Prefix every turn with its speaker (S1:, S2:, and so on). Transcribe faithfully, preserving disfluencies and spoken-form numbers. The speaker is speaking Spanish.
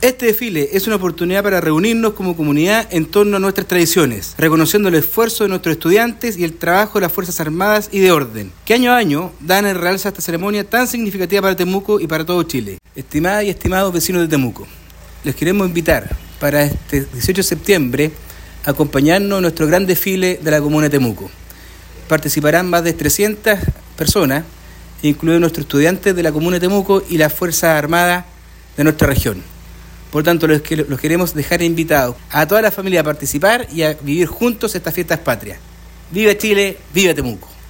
S1: Este desfile es una oportunidad para reunirnos como comunidad en torno a nuestras tradiciones, reconociendo el esfuerzo de nuestros estudiantes y el trabajo de las Fuerzas Armadas y de Orden, que año a año dan el realce a esta ceremonia tan significativa para Temuco y para todo Chile. Estimadas y estimados vecinos de Temuco, les queremos invitar para este dieciocho de septiembre a acompañarnos en nuestro gran desfile de la comuna de Temuco. Participarán más de trescientas personas, incluidos nuestros estudiantes de la comuna de Temuco y las Fuerzas Armadas de nuestra región. Por tanto, los, que, los queremos dejar invitados a toda la familia a participar y a vivir juntos estas fiestas patrias. ¡Viva Chile! ¡Viva Temuco!